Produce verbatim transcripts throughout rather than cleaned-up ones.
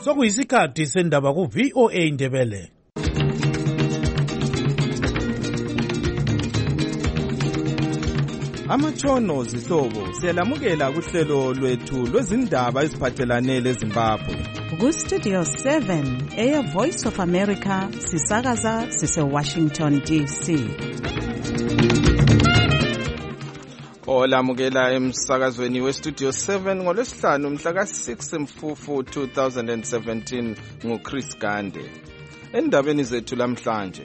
Sokuyisikhathi sendaba ku V O A Ndebele. Amatshono zihlobo siyalamukela kuhlelo lwethu lwezindaba eziphathelane leZimbabwe. Ku Studio seven, Air Voice of America, sisakaza sise Washington D C. Olamukela emsakazweni we Studio seven ngolwesihlanu mhla ka six Mfufu two thousand seventeen nguChris Gande. Endabeni zethu lamhlanje.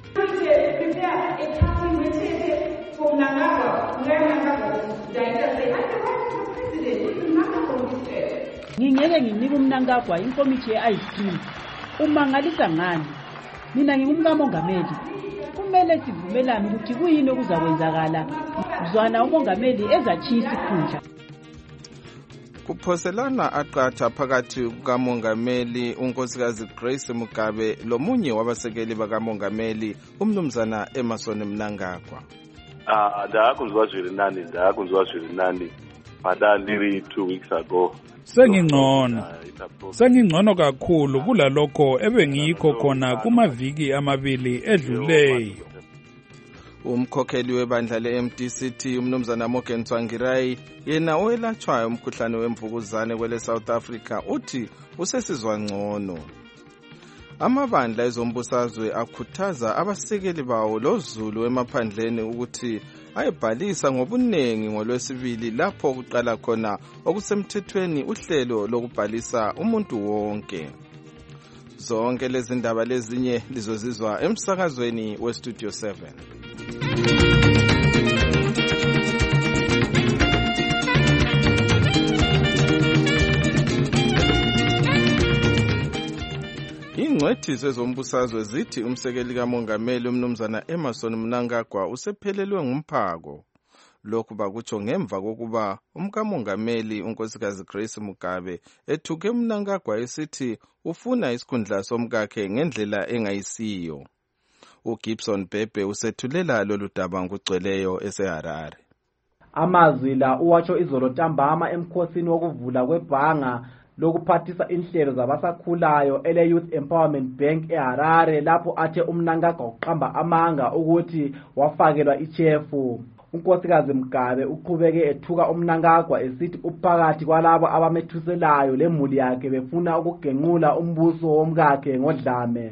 Ngingeke nginike uMnangagwa inkomithi ye-ice cream. Umangalisa ngani? Mina ngingumkamongameli. Kumele sivumelane ukuthi kuyini okuzakwenzakala. Mzwana umongameli ezachiya isikhundla. Kuphoselana aqatha phakathi kukamongameli unkosikazi Grace Mugabe lomunye wabasekeli bakamongameli umnumzana Emmerson Mnangagwa. Ah, ndakuzwa zwiri nani, ndakuzwa zwiri nani. Pada ndiri two weeks ago. Sengingcono. Sengingcono kakhulu kulalokho ebengikho khona kumaviki amabili edluleyo. Umkhokheli webandla le-M D C T umnumzana Morgan Tsvangirai yena owelatshwayo umkhuhlane wemvukuzane kwele South Africa uthi usesizwa ngcono. Amabandla ezombusazwe akhuthaza abasekeli bawo loZulu emaphandleni ukuthi ayebhalisa ngobunengi ngolwesibili lapho kuqala khona okusemthethweni uhlelo lokubhalisa umuntu wonke. Zonke lezi ndaba lezinye lizozizwa emsakazweni we Studio seven. Ingcwethi zezombusazwe zithi umsekeli kamongameli umnumzana Emmerson Mnangagwa usephelelwe ngumphako. Lokhu bakutsho ngemva kokuba umkamongameli unkosikazi Grace Mugabe ethuke uMnangagwa esithi ufuna isikhundla somkakhe ngendlela engayisiyo. uGibson Bhebhe usethulela lolu daba ngugcweleyo eseHarare. Amazwi la uwatsho izolo ntambama emkhosini wokuvula kwebhanga lokuphathisa inhlelo zabasakhulayo ele Youth Empowerment Bank eHarare lapho athe uMnangagwa uqamba amanga ukuthi wafakelwa ichefu. Unkosikazi Mugabe uqhubeke ethuka uMnangagwa esithi uphakathi kwalabo abamethuselayo lemuli yakhe befuna ukugenqula umbuso womkakhe ngodlame.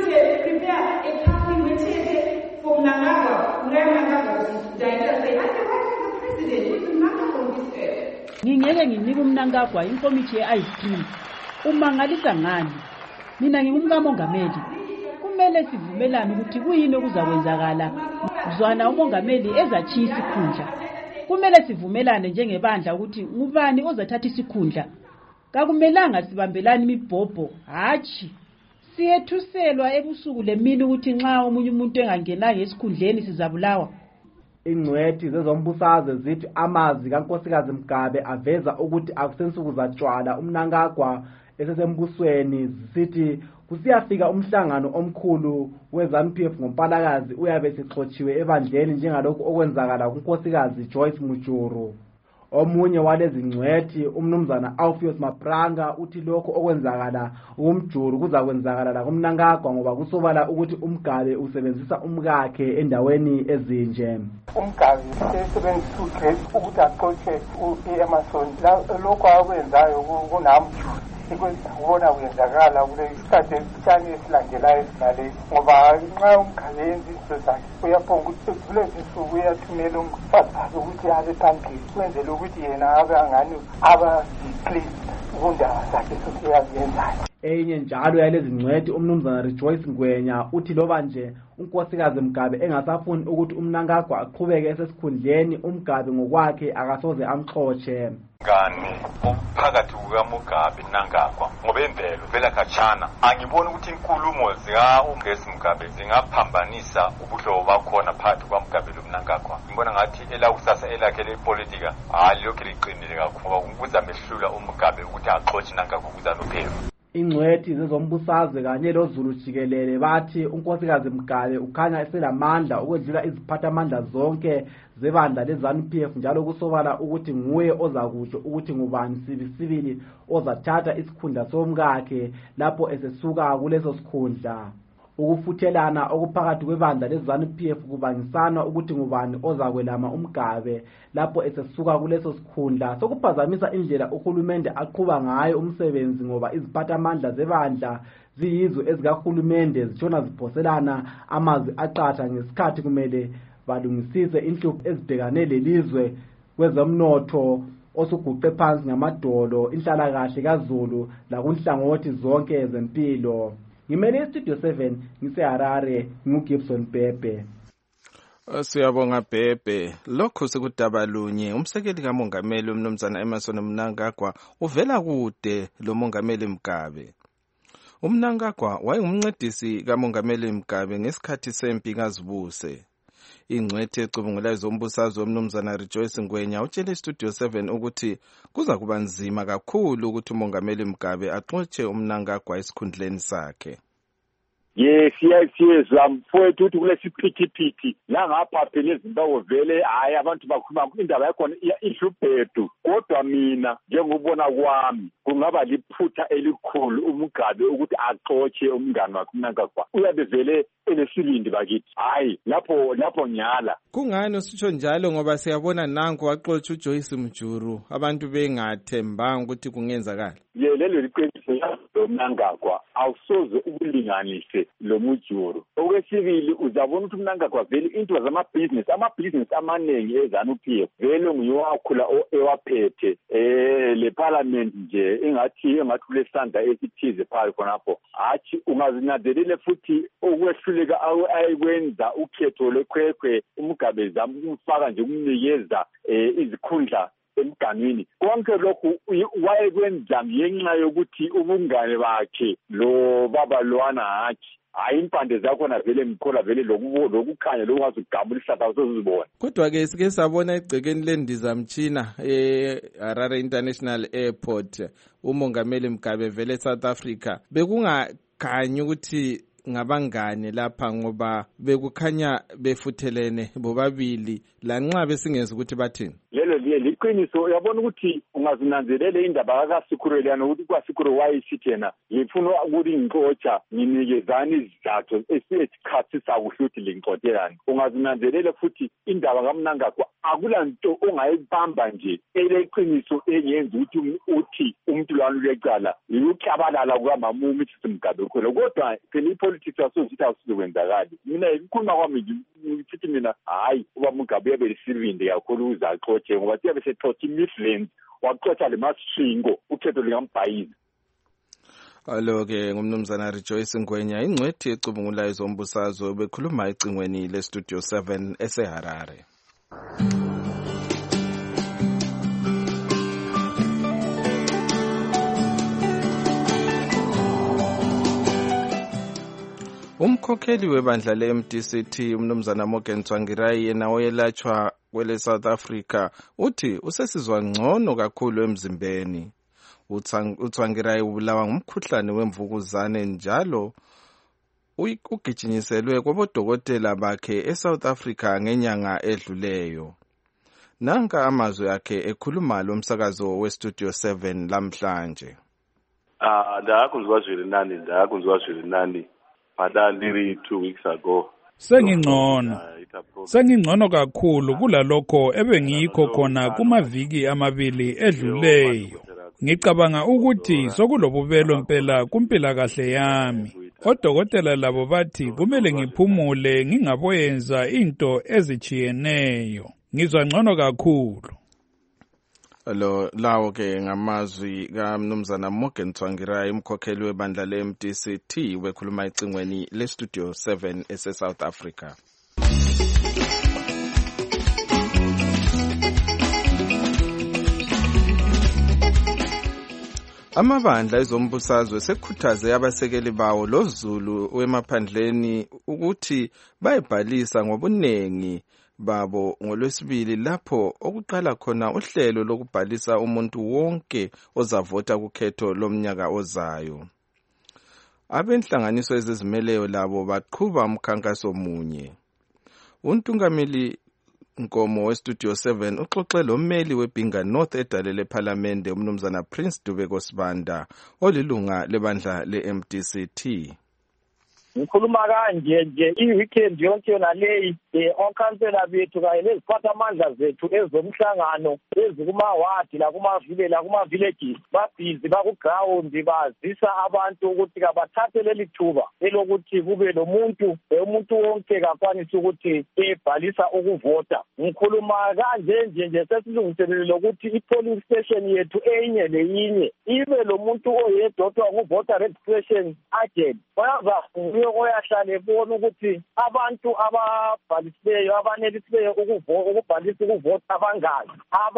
Ngingeke nginike uMnangagwa inkomithi ye-ice cream. Umangalisa ngani? Mina ngingumkamongameli. Kumele sivumelane ukuthi kuyini okuzakwenzakala. Mzwana umongameli ezachiya isikhundla. Kumele sivumelane njengebandla ukuthi ngubani ozathatha isikhundla. Kakumelanga sibambelana imibhobho, hachi. Siyethuselwa ebusuku lemini ukuthi nxa omunye umuntu engangenanga esikhundleni sizabulawa. Ingcwethi zezombusazwe zithi amazwi kaNkosikazi Mugabe aveza ukuthi akusensuku zatshwala uMnangagwa esesembusweni zithi kusiyafika umhlangano omkhulu weZANU-P F ngoMpalakazi uyabe sixotshiwe ebandleni njengalokho okwenzakala kuNkosikazi Joyce Mujuru. Omunye walezi ngcwethi umnumzana Alpheus Mapranga uthi lokho okwenzakala umjuru kuzakwenzakala la kuMnangagwa ngoba kusobala ukuthi uMgabe usebenzisa umkakhe endaweni ezinje. Umgabe usebenzisa uGrace ukuthi axotshe uEmmerson lokho akwenzayo kunamjuru. Ikubona kuyenzakala kule isikhathi esitshani esilandelayo esinale ngoba nxa uMgabe yenza izinto zakhe uyaphonga ukuthi kulezi nsuku uyathumela umfazi ukuthi abe phambili kwenzela ukuthi yena abe angani aba please ukundaba zakhe futhi uyazenzayo. Enye njalo yalezi ngcwethi umnumzana Rejoice Ngwenya uthi loba nje unkosikazi Mugabe engasafuni ukuthi uMnangagwa aqhubeke esesikhundleni uMgabe ngokwakhe akasoze amxotshe. Ngani phakathi kukaMugabe Mnangagwa ngoba imvelo vela khatshana angiboni ukuthi inkulumo zika uGrace Mugabe zingaphambanisa ubuhlobo bakhona phakathi kwaMugabe noMnangagwa. Ngibona ngathi elakusasa elakhe lepolitika hayi lokho liqinile kakhulu ukuza mehlula uMugabe ukuthi axotshe Mnangagwa ukuza nophelo. ingcwethi zezombusazwe kanye loZulu jikelele bathi unkosikazi Mgabe ukhanya eselamandla ukwedlula iziphathamandla zonke zebandla leZANU P F njalo kusobala ukuthi nguye ozakutsho ukuthi ngubani sibisibili ozathatha isikhundla somkakhe lapho esesuka kuleso sikhundla. Ukufuthelana okuphakathi kwebandla leZANU P F kubangisana ukuthi ngubani ozakwelama uMgabe lapho esesuka kuleso sikhundla sokuphazamisa indlela uhulumende aqhuba ngayo umsebenzi ngoba iziphathamandla zebandla ziyizwe ezikahulumende zitshona ziphoselana amazwi aqatha ngesikhathi kumele balungisise inhlupho ezibhekane lelizwe kwezomnotho osuguqe phansi ngamadolo inhlalakahle kaZulu lakunhlangothi zonke zempilo. Ngimele iStudio seven ngiseHarare nguGibson Bhebhe. Siyabonga Bhebhe. Lokho sekudaba lunye umsekeli kaMongameli uMnumzana Emmerson Mnangagwa uvela kude lo Mongameli Mgabe. uMnangagwa wayengumncedisi kaMongameli Mgabe ngesikhathi sempi kaZibuse. Ingcwethi ecubungula ezombusazwe uMnumzana Rejoice Ngwenya utshele iStudio seven ukuthi kuza kuba nzima kakhulu ukuthi uMongameli Mgabe axotshe uMnangagwa esikhundleni sakhe. Yes, yes, yes, mfowethu uthi kulesiphithiphithi la ngapha phela eZimbabwe vele hayi abantu bakhuluma indaba yakhona ihluphethu kodwa mina njengobona kwami kungaba liphutha elikhulu uMgabe ukuthi axotshe umngane wakhe uMnangagwa uyabe vele enesibindi bakithi hayi lapho lapho nyala. Kungani usitsho njalo ngoba siyabona nanku waxotsha uJoyce Mjuru abantu bengathembanga ukuthi kungenzakala. Ye lelo liqiniso loMnangagwa awusoze ukulinganise lo Mjuru. Okwesibili uzabona ukuthi uMnangagwa vele into zamabusiness amabusiness amanengi eZANU P F vele nguyowakhula ewaphethe eh le parliament nje engathi engathi kulesandla esithize phakathi khonapho hathi ungazinyazelele futhi okwehluleka ayikwenza ukhetho lekhwekhwe uMgabe zamufaka nje kumnikeza izikhundla emganwini konke lokhu wayekwenza ngenxa yokuthi ubungane bakhe lo baba lwana hathi hayi impande zakho na vele ngikhola vele lokukhanya lokungazigabula ihlaba sozibona. Kodwa ke sike sabona egcekeni lendizamtshina eHarare International Airport uMongameli Mgabe vele South Africa bekungakhanyi ukuthi ngabangane lapha ngoba bekukhanya befuthelene bobabili lanxa besingenza ukuthi bathini. Lelo liye liqiniso uyabona ukuthi ungazinanzelele indaba kaSikhurelana ukuthi kwaSikhuro wayisithi yena ngifuna ukuthi ngixotsha nginikezana izizathu esikhathisa kuhluthi lengixotelana ungazinanzelele futhi indaba kaMnangagwa akulanto ongayibamba nje eleqiniso enyenza ukuthi uthi umuntu lwanu lecala uyuklabalala kwamama uMthisi Mgabe khona kodwa phela ipolitics asosithi awusizokwenzakala mina ikhuluma kwami ngithi mina hayi uba Mgabe yabe lisibindi kakhulu uzaxotshe ngoba siyabe sexotsha iMidlands waxotsha le Mashingo ukhetho likaMbhayizi. Alo-ke ngumnumzana Rejoice Ngwenya ingcwethi ecubungula ezombusazwe bekhuluma ecingweni leStudio seven eseHarare. Umkhokheli webandla le-M D C T uMnumzana Morgan Tsvangirai yena oyelatshwa kwele South Africa uthi usesizwa ngcono kakhulu emzimbeni. uTsvangirai ubulawa ngumkhuhlane wemvukuzane njalo ugijinyiselwe kwabodokotela bakhe eSouth Africa ngenyanga edluleyo. Nanka amazwi akhe ekhuluma lo msakazo weStudio seven lamhlanje. Ah, ndakuzwa zwiri nani ndakuzwa zwiri nani pada ndiri two weeks ago. Sengingcono. Sengingcono kakhulu kulalokho ebengikho khona kumaviki amabili edluleyo. Ngicabanga ukuthi sokulobubelo impela kumpila kahle yami. Odokotela labo bathi kumele ngiphumule ngingaboyenza into ezichiyeneyo. Ngizwa ngcono kakhulu. Lo lawo ke ngamazwi kaMnumzana Morgan Tsvangirai umkhokheli webandla le-M D C T wekhuluma ecingweni leStudio seven ese South Africa. Amabandla ezombusazwe sekukhuthaze abasekeli bawo loZulu wemaphandleni ukuthi bayibhalisa ngobunengi babo ngolwesibili lapho okuqala khona uhlelo lokubhalisa umuntu wonke ozavota kukhetho lomnyaka ozayo. abenhlanganiso ezizimeleyo labo baqhuba umkhankaso munye. Untungameli Nkomo weStudio seven uxoxe lommeli weBhinga North edale lePhalamende umnumzana Prince Dubeko Sibanda olilunga lebandla le-M D C T. Ngikhuluma kanje nje i-weekend yonke yona leyi okhansela bethu kanye neziphathamandla zethu ezomhlangano ezikuma-wadi lakumavile lakuma-villages babhizi baku-ground bazisa abantu ukuthi kabathathe leli thuba elokuthi kube lomuntu umuntu wonke kakwanisa ukuthi ebhalisa ukuvota. Ngikhuluma kanje nje nje sesilungiselele lokuthi i-polling station yethu enye leyinye ibe lo muntu oyedwa ngu-voter registration agent oyaza oyahlala ebona ukuthi abantu ababhalisileyo abanelisileyo ukubhalisa ukuvota abangaki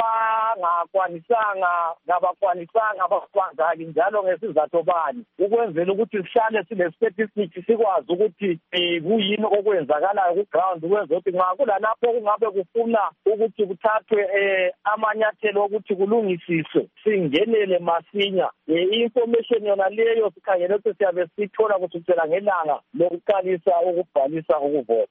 abangakwanisanga ngabakwanisanga abakwanzaki njalo ngesizathu bani ukwenzela ukuthi sihlale sile-statistics sikwazi ukuthi kuyini okwenzakalayo ku-ground ukwenza ukuthi nxa kulalapho kungabe kufuna ukuthi kuthathwe amanyathelo ukuthi kulungisiswe singenele masinya. I-information yona leyo sikhangele ukuthi siyabe sithola kusukela ngelanga lokuqalisa ukubhalisa ukuvota.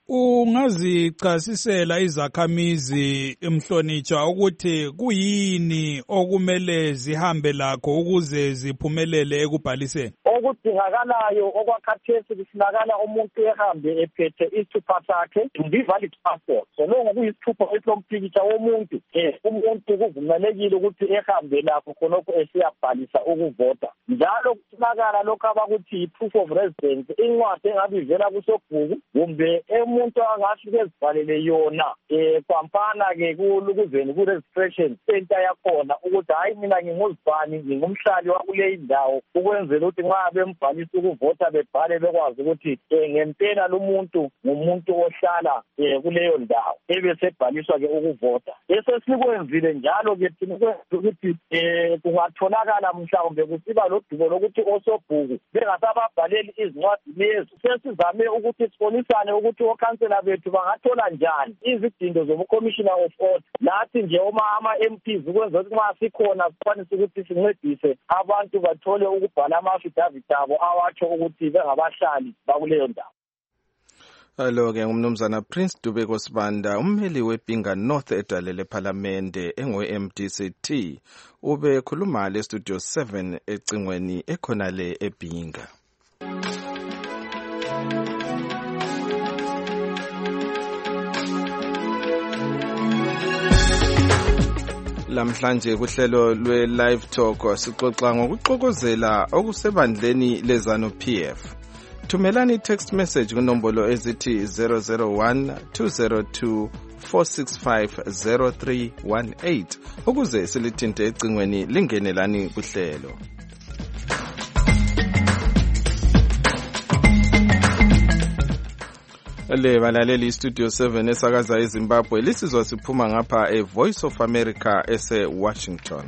Ungazichasisela izakhamizi Mhlonitshwa ukuthi kuyini okumele zihambe lakho ukuze ziphumelele ekubhaliseni? Okudingakalayo okwakhathesi kufunakala umuntu ehambe ephethe isithupha sakhe valid passport. So longo kuyisithupha esompikitsha womuntu umuntu kuvumelekile ukuthi ehambe lakho khonokho esiyabhalisa ukuvota. Njalo kufunakala lokho abakuthi proof of residence incwadi engabe ivela kusobhuku kumbe umuntu angafike ezibhalele yona kwampana-ke kulukuzeni ku-registration center yakhona ukuthi hayi mina nginguzibani ngingumhlali wakuleyi ndawo ukwenzela ukuthi nxa bembhalisa ukuvota bebhale bekwazi ukuthi ngempela lo muntu ngumuntu ohlala kuleyo ndawo ebesebhaliswa-ke ukuvota. Esesikwenzile njalo-ke thina ukuthi kungatholakala mhlawumbe kusiba lodubo lokuthi osobhuku bengasababhaleli izincwadi lezi sesizame ukuthi sibonisane ukuthi okhansela bethu bangathola njani izidindo zobucommissioner of order lathi nje uma ama-M Ps ukwenza ukuthi nxa sikhona sikwanise ukuthi sincedise abantu bathole ukubhala ama-affidavit abo awatsho ukuthi bengabahlali bakuleyo ndawo. Alo-ke ngumnumzana Prince Dubeko Sibanda ummeli weBhinga North edale lePhalamende engwe-M D C T ube khuluma le-Studio seven ecingweni ekhonale eBhinga. Lamhlanje kuhlelo lwe-Live Talk sixoxa ngokuxokozela okusebandleni leZANU P F. Thumelani i-text message kunombolo ezithi zero zero one two zero two four six five zero three one eight ukuze silithinte ecingweni lingenelani kuhlelo. Le balaleli Studio seven esakaza eZimbabwe lisizwa siphuma ngapha eVoice of America ese Washington.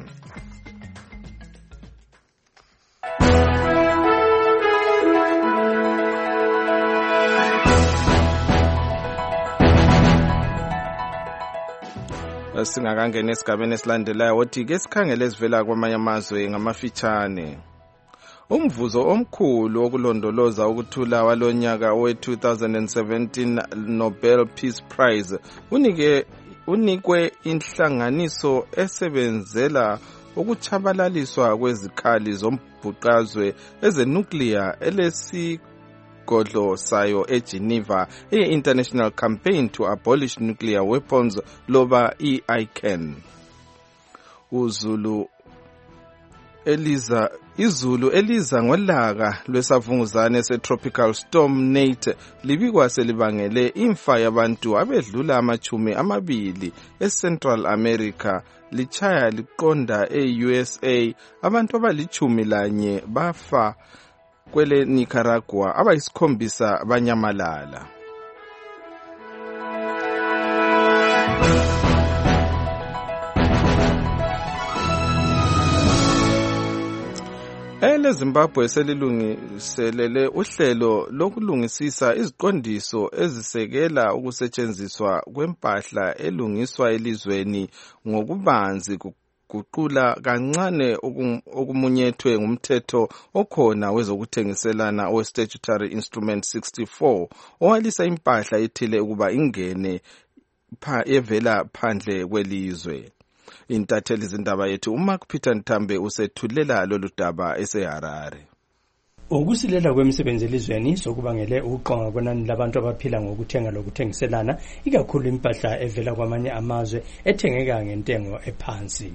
Singakangena esigabeni esilandelayo wothi ke sikhangele ezivela kwamanye amazwe ngamafitshane. Umvuzo omkhulu wokulondoloza ukuthula walonyaka we-two thousand seventeen Nobel Peace Prize unike unikwe inhlanganiso esebenzela ukuchabalaliswa kwezikhali zombhuqazwe ezenuclear elesi godlo sayo eGeneva i-International Campaign to Abolish Nuclear Weapons loba I C A N. Uzulu Eliza izulu eliza ngolaka lwesavunguzane setropical storm Nate libikwa selibangele imfa yabantu abedlula amachumi amabili eCentral America lichaya liqonda e-U S A abantu abalichumi lanye bafa kwele Nicaragua abayisikhombisa banyamalala. Ele Zimbabwe selilungiselele uhlelo lokulungisisa iziqondiso ezisekela ukusetshenziswa kwempahla elungiswa elizweni ngokubanzi ukuguqula kancane okumunyethwe ngumthetho okhona wezokuthengiselana owe-Statutory Instrument sixty-four owalisa impahla ethile ukuba ingene pha evela phandle kwelizwe. Intatheli zindaba yethu uMark Peter Ntambe usethulela lolu daba eseHarare. Ukusilela kwemisebenzi elizweni sokubangele ukuqonga kwenani labantu abaphila ngokuthenga lokuthengiselana ikakhulu impahla evela kwamanye amazwe ethengeka ngentengo ephansi.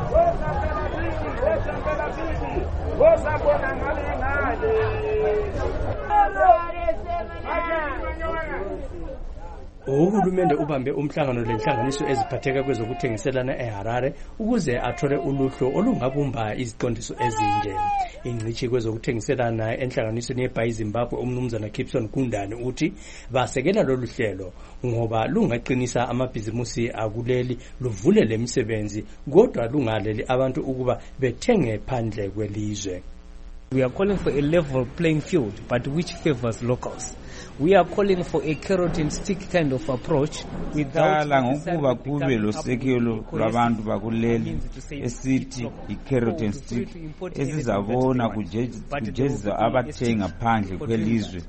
Uhulumende ubambe umhlangano lenhlanganiso eziphatheka kwezokuthengiselana eHarare ukuze athole uluhlu olungabumba iziqondiso ezinje. Ingcishi kwezokuthengiselana enhlanganisweni yeBhayi Zimbabwe umnumzana Gibson Gundane uthi basekela lolu hlelo ngoba lungaqinisa amabhizimusi akuleli luvule lemisebenzi kodwa lungaleli abantu ukuba bethenge phandle kwelizwe. We are calling for a level playing field but which favors locals. We are calling for a carrot and stick kind of approach without ngokuba kube losekelo lwabantu bakuleli esithi i-carrot and stick esizabona kujezisa abathenga phandle kwelizwe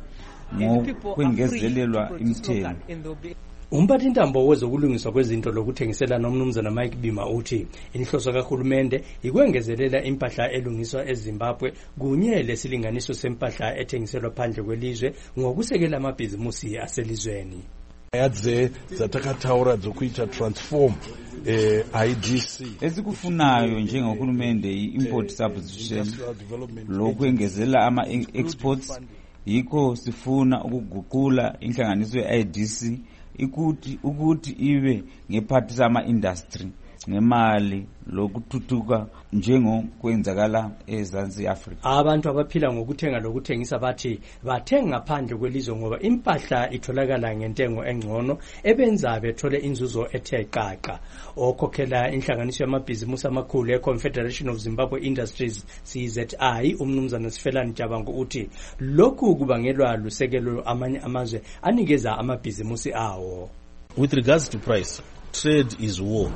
ngokwengezelelwa imithelo. Umphathintambo wezokulungiswa kwezinto lokuthengiselana umnumzana Mike Bima uthi inhloso kahulumende ikwengezelela impahla elungiswa eZimbabwe kunye lesilinganiso sempahla ethengiselwa phandle kwelizwe ngokusekela amabhizimusi aselizweni. Yadze zatakataura zokuita transform eh I D C esikufunayo njengohulumende i-import substitution lokwengezela ama exports yikho sifuna ukuguqula inhlanganiso ye-I D C ikuthi ukuthi ibe ngephathisa ama-industry ngemali lokuthuthuka njengokwenzakala eZansi Africa. Abantu abaphila ngokuthenga lokuthengisa bathi bathenga phandle kwelizwe ngoba impahla itholakala ngentengo engcono ebenza bethole inzuzo ethe qaqa. Okhokhela inhlanganiso yamabhizimusi amakhulu eConfederation of Zimbabwe Industries C Z I umnumzana Sifelani Jabango uthi lokhu kubangelwa lusekelo amanye amazwe anikeza amabhizimusi awo. With regards to price, trade is war.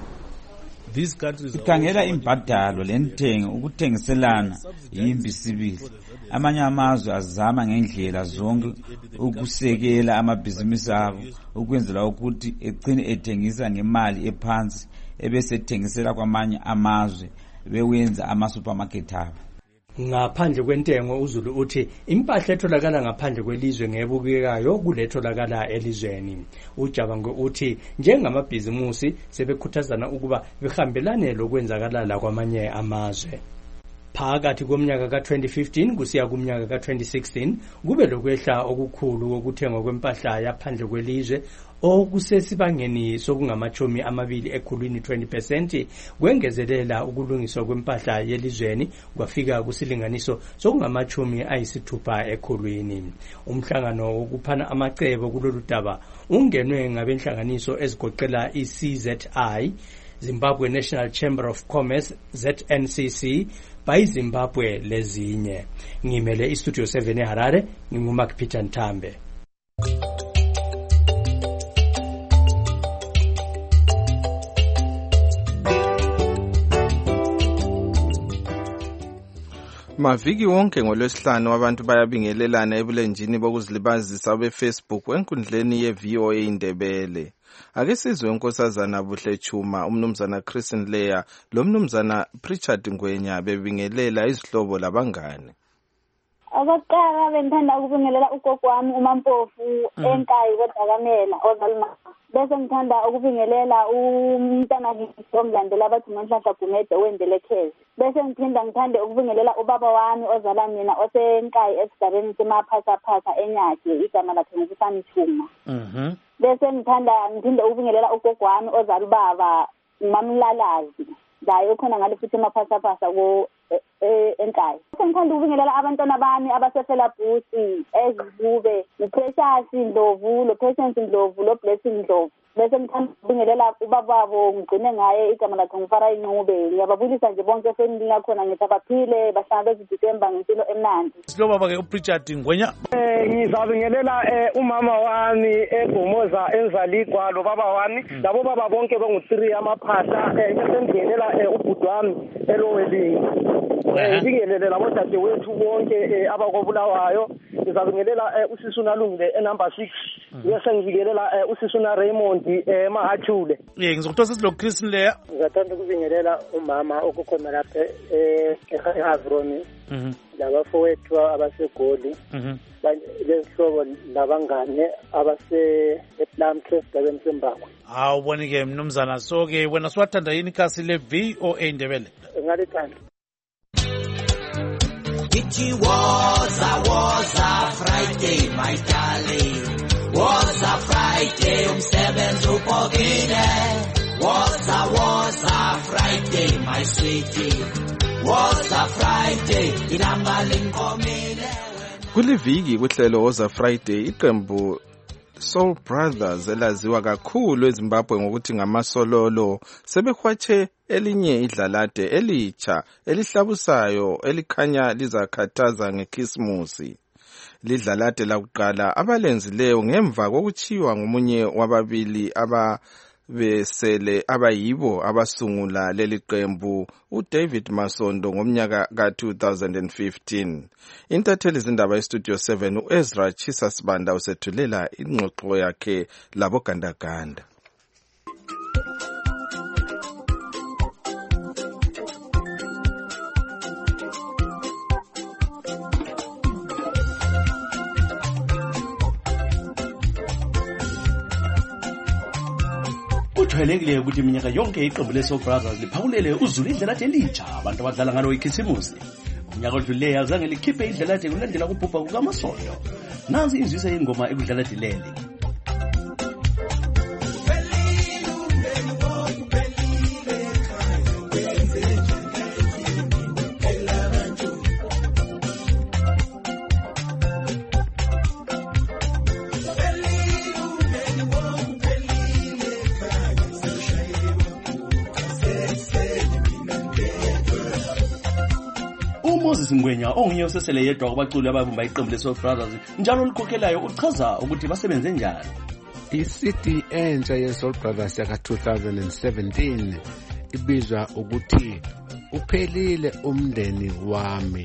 These countries ikhangela imbadalo lentengo ukuthengiselana yimbisibili. Amanye amazwe azama ngendlela zonke ukusekela amabhizimusi abo ukwenzela ukuthi egcine ethengisa ngemali ephansi ebese ethengisela kwamanye amazwe bewenza ama-supermarket abo. Ngaphandle kwentengo uZulu uthi impahla etholakala ngaphandle kwelizwe ngebukekayo kuletholakala elizweni. Ujabango uthi njengamabhizimusi sebekhuthazana ukuba behambelane lokwenzakala la kwamanye amazwe. Phakathi komnyaka ka twenty fifteen kusiya kumnyaka ka twenty sixteen kube lokwehla okukhulu okuthengwa kwempahla yaphandle kwelizwe okusesibangeni sokungamachumi amabili ekhulwini twenty percent kwengezelela ukulungiswa kwempahla yelizweni kwafika kusilinganiso sokungamachumi ayisithupha ekhulwini. Umhlangano wokuphana amacebo kulolu daba ungenwe ngabenhlanganiso ezigoqela i-C Z I, Zimbabwe National Chamber of Commerce, Z N C C, Bhayi Zimbabwe lezinye. Ngimele iStudio seven eHarare, nginguMark Peter Ntambe. Maviki wonke ngolwesihlanu abantu bayabingelelana ebulenjini bokuzilibazisa beFacebook enkundleni ye-V O A Indebele. Ake sizwe unkosazana Buhle Chuma, umnumzana Christian Leya, lo mnumzana Pritchard Ngwenya bebingelela izihlobo labangane. Okokuqala bengithanda ukubingelela ugogo wami uMampofu eNkayi koDakamela ozalima. Bese ngithanda ukubingelela umntana omlandela abathi uManhlahla Gumede wendelekezi. Bese ngithinda ngithande ukubingelela ubaba wami ozala mina oseNkayi esigabeni semaphasa-phasa eNyathe igama lakhe ngusani Chuma. Mhm. Bese ngithanda ngithinde ukubingelela ugogo wami ozala ubaba uMamlalazi. Layo khona ngale futhi emaphasa-phasa ko eNkayi. Ngithanda ukubingelela abantwana bami abasefela Busi, Ezibube, uPrecious Ndlovu, lo Patience Ndlovu, lo Blessing Ndlovu. Bese ngithanda ukubingelela ubaba wabo ngigcine ngaye igama lakhe ngifara inqube. Ngiyababulisa nje bonke efamily yakhona ngithi abaphile bahlala beziDisemba ngempilo emnandi. Silo baba ke uPritchard Ngwenya. Eh Eh ngizabingelela eh umama wami eGomoza enzaligwa lo baba wami labo baba bonke bengu three amaphahla eh ngisengelela eh ubhuti wami eLowelling. Eh ngibingelele labo dade wethu bonke abakobulawayo. Ngizabingelela usisuna Lungile enumber six. Bese ngibingelela usisuna Raymond eMahachule. Eh ngizokuthosa silo Chris Leya. Ngizathanda ukubingelela umama okukhona lapha eh eHavroni. Mhm. Labafowethu abasegoli. Mhm. Lesihlobo labangane abase ePlum Trust abemsembakho. Awuboni ke mnumzana so ke wena siwathanda yini kasi le V O A Ndebele? Ngalithanda. It was a was a Friday my darling. Was a Friday umsebenzi upokile. Was a was a Friday my sweetie. Was a Friday inamali nkomile. Kuliviki kuhlelo Woza Friday iqembu Soul Brothers elaziwa kakhulu eZimbabwe ngokuthi ngamasololo sebehwatshe elinye idlalade elitsha elihlabusayo elikhanya lizakhathaza ngeKhisimusi. Lidlalade lakuqala abalenzileyo ngemva kokuchiwa ngomunye wababili aba besele abayibo abasungula leli qembu uDavid Masondo ngomnyaka ka two thousand fifteen. Intatheli izindaba eStudio seven uEzra Chisasibanda usethulela ingxoxo yakhe labo gandaganda. Kujwayelekile ukuthi iminyaka yonke iqembu leSoul Brothers liphawulele uzulu idlalade elitsha abantu abadlala ngalo iKhisimusi. Umnyaka odluleyo azange likhiphe idlalade kulandela kubhubha kukaMasondo. Nansi inzisa yengoma ekudlalade leli. Moses Ngwenya onguye osesele yedwa kubaculi ababumba iqembu leSoul Brothers njalo likhokhelayo uchaza ukuthi basebenze njani. I-C D entsha yeSoul Brothers yaka two thousand seventeen ibizwa ukuthi uphelile umndeni wami.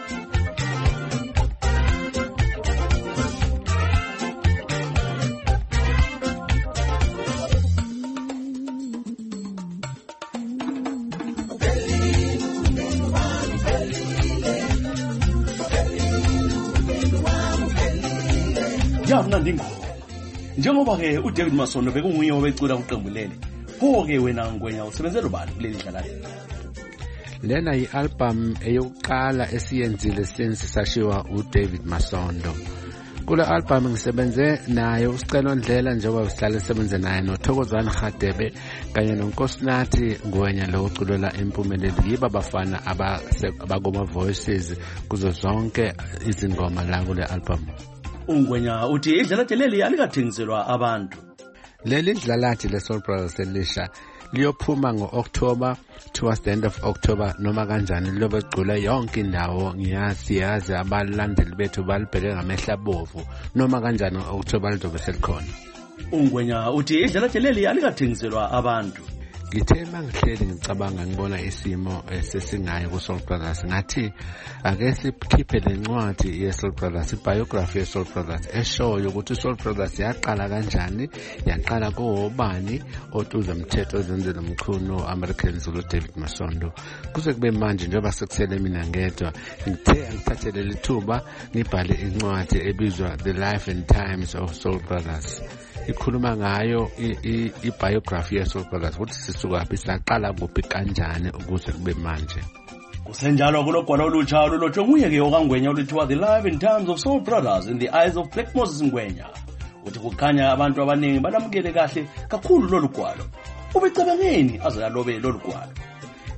Ndingoma njengoba ke uDavid Masondo bekunguye obecula kuqembu leli pho ke wena Ngwenya usebenzela ubani kuleli dlala lena yi-album eyokuqala esiyenzile since sashiwa uDavid Masondo. Kule album ngisebenze naye uSicelo Ndlela njengoba usihlale sebenze naye noThokozani Khadebe kanye noNkosinathi Ngwenya lo uculela impumelelo yiba bafana abakoma voices kuzo zonke izingoma la kule album. Ungwenya uthi idlalade leli alikathengiselwa abantu. Leli dlalade leSoul Brothers elisha liyophuma ngo-October towards the end of October noma kanjani liyobe licula yonke indawo ngiyazi yazi abalandeli bethu balibheke ngamehla bovu noma kanjani ngo-October lizobe selikhona. Ungwenya uthi idlalade leli alikathengiselwa abantu. Ngithe mangihleli ngicabanga ngibona isimo sesingayo kuSoul Brothers ngathi ake sikhiphe lencwadi yeSoul Brothers ibiography yeSoul Brothers eshoyo ukuthi iSoul Brothers yaqala kanjani yaqala kobani otuza umthetho ozenzela umkhuno American Zulu David Masondo kuze kube manje njengoba sekusele mina ngedwa ngithe angithathele lithuba ngibhale incwadi ebizwa The Life and Times of Soul Brothers. Ikhuluma ngayo ibiography yeSoul Brothers ukuthi sisuka phi saqala kuphi kanjani ukuze kube manje. Kusenjalo kulogwalo olutsha olulotshwe nguye ke okangwenya oluthiwa The Life and Times of Soul Brothers in the Eyes of Black Moses Ngwenya. Uthi kukhanya abantu abaningi banamukele kahle kakhulu lolu gwalo. Ubecabangeni aze alobe lolu gwalo.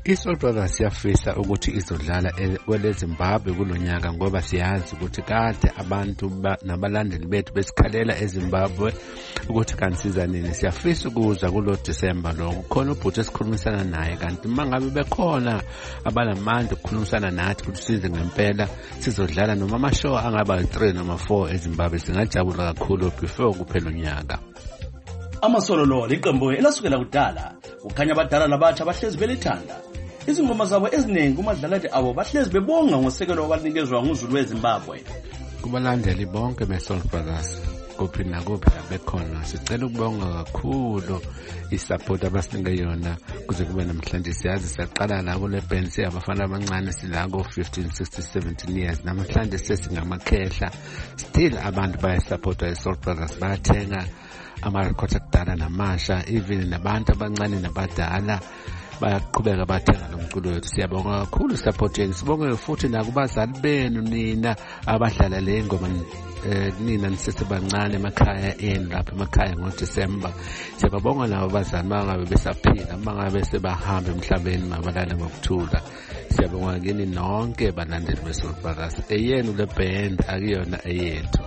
iSoul Brothers siyafisa ukuthi izodlala kwele Zimbabwe kulonyaka ngoba siyazi ukuthi kade abantu nabalandeli bethu besikhalela eZimbabwe ukuthi kansiza nini. Siyafisa ukuza kulo December lo khona ubhuti esikhulumisana naye, kanti mangabe bekhona abalamandla ukukhulumisana nathi ukuthi size ngempela sizodlala noma amashow angaba three noma four eZimbabwe, singajabula kakhulu before kuphela unyaka. Amasololo liqembu elasukela kudala, ukhanya abadala labatsha bahlezi belithanda. Izingoma zabo eziningi kumadlalathi abo bahlezi bebonga ngosekelo obalinikezwa nguZulu weZimbabwe. Kubalandeli bonke beSoul Brothers kuphi nakuphi bekhona, sicela ukubonga kakhulu isupport abasinike yona kuze kube namhlanje. Siyazi siyaqala la kule band siyabafana abancane sila ko fifteen sixteen seventeen years, namhlanje sesingamakhehla still abantu bayasupporta iSoul Brothers, bayathenga ama-record akudala namasha, even nabantu abancane nabadala bayaqhubeka bathenga lo mculo wethu. Siyabonga kakhulu support yenu, sibonge futhi nakubazali benu nina abadlala le ngoma nina nisesebancane emakhaya enu lapha emakhaya ngoDisemba. Siyababonga nabo abazali mangabe besaphila, mangabe sebahamba emhlabeni mabalale ngokuthula. Siyabonga kini nonke balandeli beSoul Brothers, eyenu le band akuyona eyethu.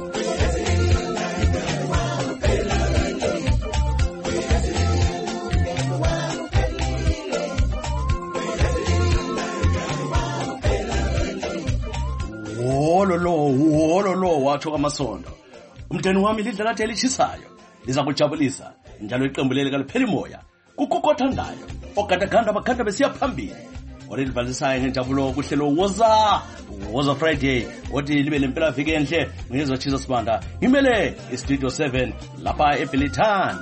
Wololo wololo wathi kwaMasondo, umndeni wami lidlala lathi elichisayo liza kujabulisa njalo iqembu leli kalipheli moya kukukothandayo ogadaganda abakhanda besiya phambili olivalisayo ngenjabulo kuhlelo woza woza Friday othi libe lempela viki enhle ngizwa Jesus Banda ngimele iStudio seven lapha eBilithani.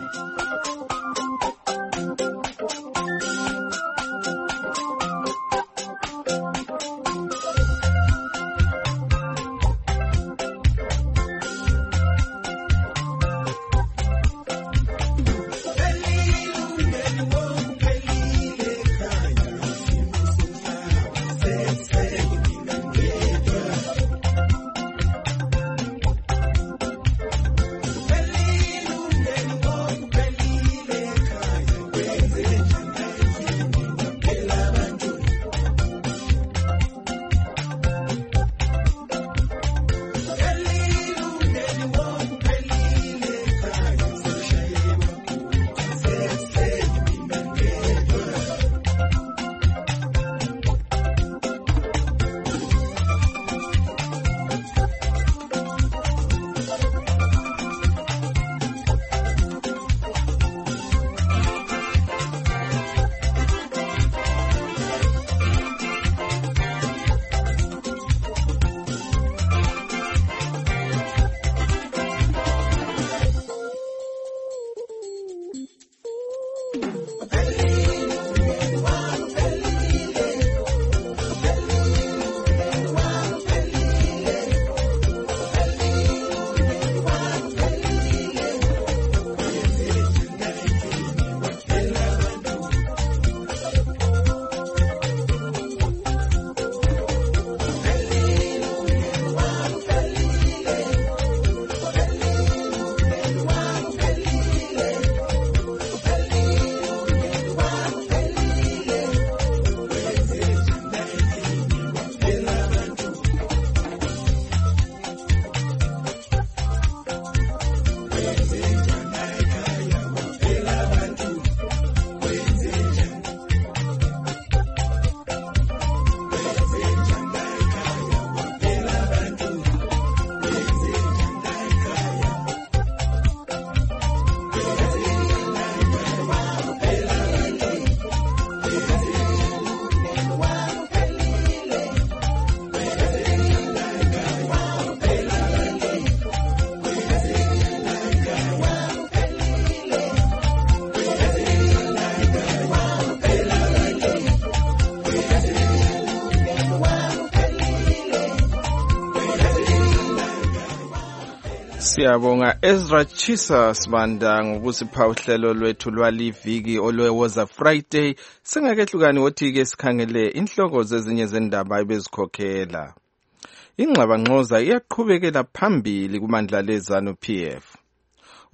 Siyabonga Ezra Chisa Sibanda ngokusipha uhlelo lwethu lwaliviki olwewoza Friday. Singakehlukani wothi ke sikhangele inhloko zezinye zendaba ebezikhokhela. Ingxabangxoza iyaqhubekela phambili kumandla leZANU P F.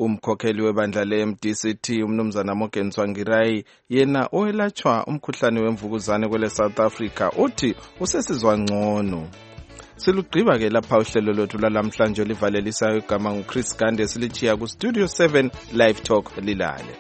Umkhokheli webandla le-M D C T umnumzana Morgan Tsvangirai yena owelatshwa umkhuhlane wemvukuzane kwele South Africa uthi usesizwa ngcono. Silugqiba ke lapha uhlelo lwethu lalamhlanje livalelisayo igama nguChris Gande silichiya ku Studio seven Live Talk lilale.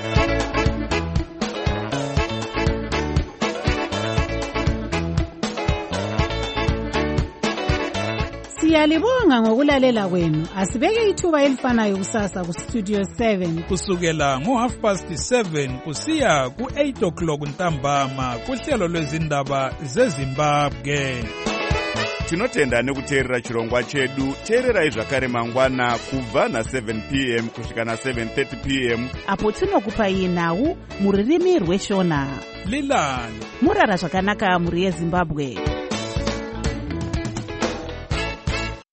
Siyalibonga ngokulalela kwenu. Asibeke ithuba elifanayo kusasa ku Studio seven kusukela ngo half past seven kusiya ku eight o'clock ntambama kuhlelo lwezindaba zeZimbabwe. Tinotenda nekuteerera chirongwa chedu. Teererai zvakare mangwana kubva na seven p m kusvika na seven thirty p m apo tinokupai nhau muririmi rweshona. Lilani murara zvakanaka muri yeZimbabwe.